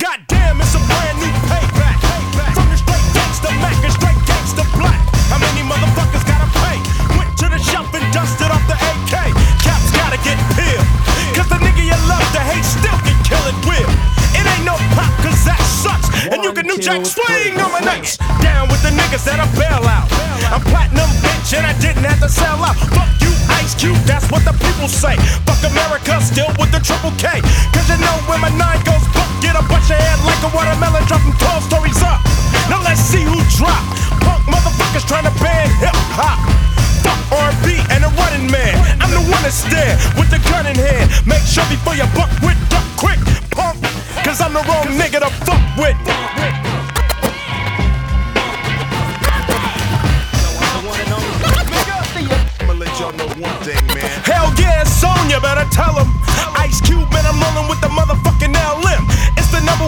Goddamn, it's a brand new payback. From the straight gangsta Mac and straight gangsta Black. How many motherfuckers gotta pay? Went to the shop and dusted off the AK. Caps gotta get peeled. Cause the nigga you love to hate still can kill it will. It ain't no pop cause that sucks. And you can New Jack Swing on my nuts. Down with the niggas that I bail out. I'm platinum bitch and I didn't have to sell out. Fuck you Ice Cube, that's what the people say. Fuck America, still with the triple K. Cause you know when my 9 goes buck, get a bunch of head like a watermelon, dropping 12 stories up. Now let's see who drop. Punk motherfuckers trying to ban hip hop. Fuck R&B and a running man. I'm the one that's there with the gun in hand. Make sure before you buck with duck quick, punk. Cause I'm the wrong nigga to fuck with. I'ma let y'all know one thing, man. Hell yeah, it's on, you better tell him. Ice Cube and I'm rolling with the motherfucking LM.